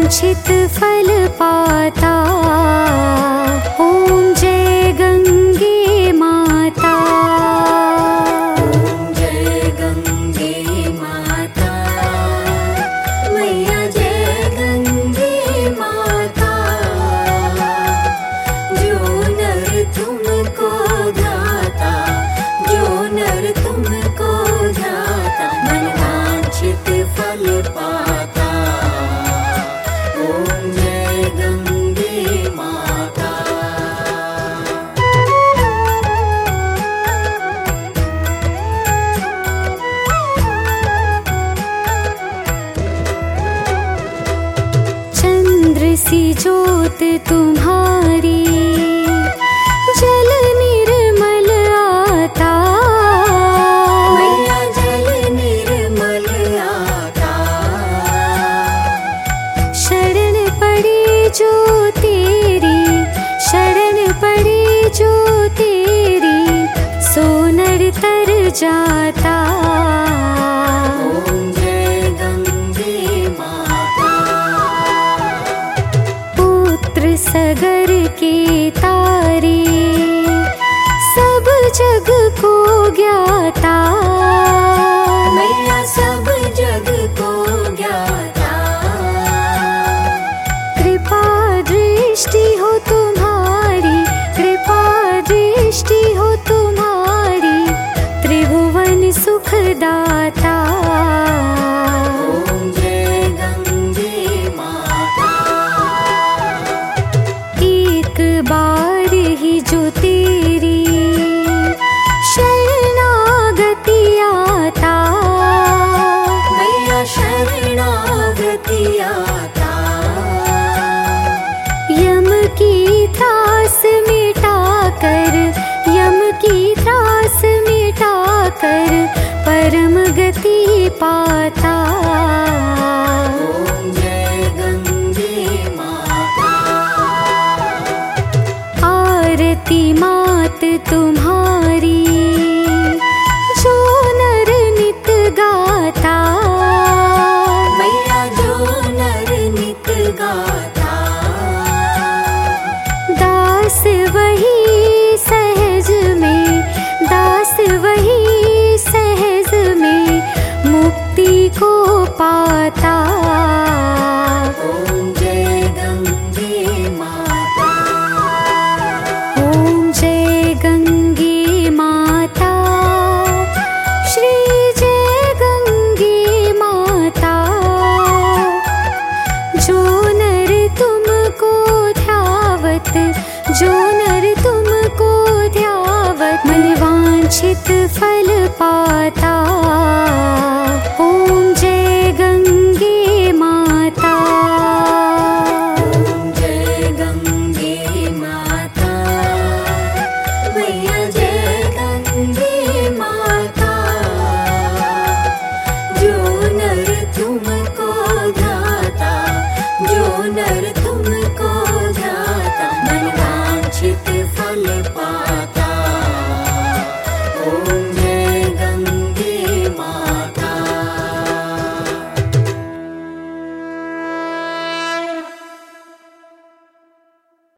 मनवांछित फल पाता। ओम जय गंगे माता। ओम जय गंगे माता, मैया जय गंगे माता। जो नर तुमको ध्याता, जो नर तुमको ध्याता, मनवांछित फल पाता। ओम जय गंगे माता। चंद्र सी ज्योत तुम्हारी, जल निर्मल आता। मैया जल निर्मल आता। शरण पड़ी जो तेरी, शरण पड़ी जो तेरी, सोनर तर जाता। ओम जय गंगे माता। पुत्र सगर के तारे, सब जग को ज्ञाता। मैया सब जग को ज्ञाता। कृपा दृष्टि हो तुम्हारी, कृपा दृष्टि हो तुम्हारी, त्रिभुवन सुखदाता। ओम जय गंगे माता। एक बार ही जो तेरी शरणागति आता। मैया शरणागति आता। यम की त्रास मिटा कर, यम की त्रास मिटा कर, परम गति पाता। ओम जय गंगे माता। आरती मात तुम्हारी, जो नर नित गाता। मैया जो नर नित गाता। दास वही सहज में, दास वही सहज में, मुक्ति को पाता। ओम जय गंगे माता। ओम जय गंगे माता, श्री जय गंगे माता। जो नर तुमको ध्यावत, जो नर तुमको ध्यावत, मनवांछित फल पाता।